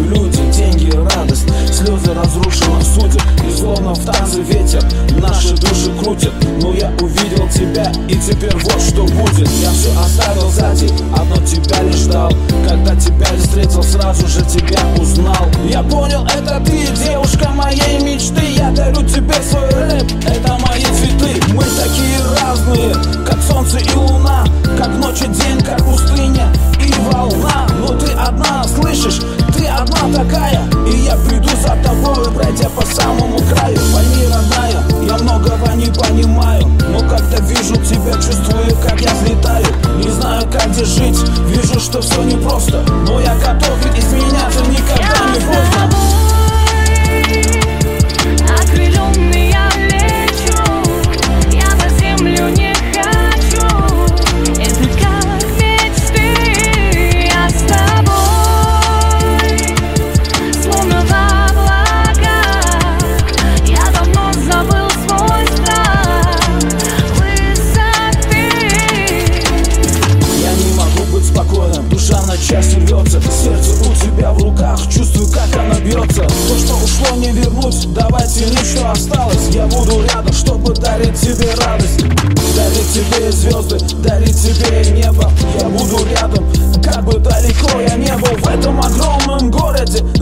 люди, деньги, радость, слезы разрушенных судеб. И словно в танце ветер наши души крутит. Но я увидел тебя, и теперь вот что будет. Я все оставил сзади, одно тебя лишь ждал. Когда тебя встретил, сразу же тебя узнал. Я понял, это ты, девушка моей мечты. Я дарю тебе свой рэп, это мои цветы. Мы такие разные, как солнце и луна, как ночь и день, как пустыня и волна. Но ты одна, слышишь, ты одна такая. И я приду за тобой, пройдя по самому краю. Пойми, родная, я многого не понимаю, но когда вижу тебя, чувствую, как я взлетаю. Не знаю, как где жить, вижу, что все непросто, но я готов, ведь изменяться никогда не поздно. Окрыленный я лечу, я за землю не хочу. Это как мечты, я с тобой, словно в облаках. Я давно забыл свой страх высоты. Я не могу быть спокойным, душа на части рвется. Сердце у тебя в руках, чувствую, как оно бьется. То, что ушло, не вернуть, давай цени, что осталось. Я буду рядом, чтобы дарить тебе радость, дарить тебе звезды, дарить тебе небо. Я буду рядом, как бы далеко я не был в этом огромном городе.